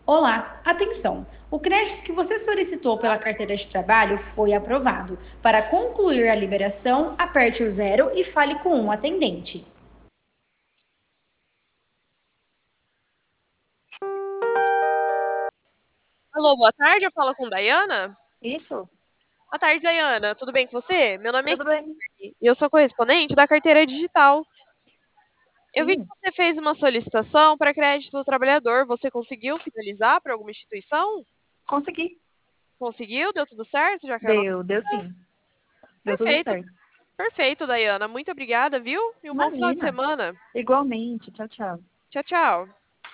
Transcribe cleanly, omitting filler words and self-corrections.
Olá, atenção! O crédito que você solicitou pela carteira de trabalho foi aprovado. Para concluir a liberação, aperte o zero e fale com um atendente. Alô, boa tarde, eu falo com Dayana? Isso, Boa tarde, Dayana, tudo bem com você? Meu nome é tudo bem? Kiki e eu sou correspondente da carteira digital. Eu vi que Sim, você fez uma solicitação para crédito do trabalhador. Você conseguiu finalizar para alguma instituição? consegui. Conseguiu? Deu tudo certo? Já caiu na... Deu sim. Deu tudo Perfeito, certo. perfeito, Dayana. Muito obrigada, viu? E um bom final de Imagina. semana. Igualmente. Tchau, tchau. Tchau, tchau.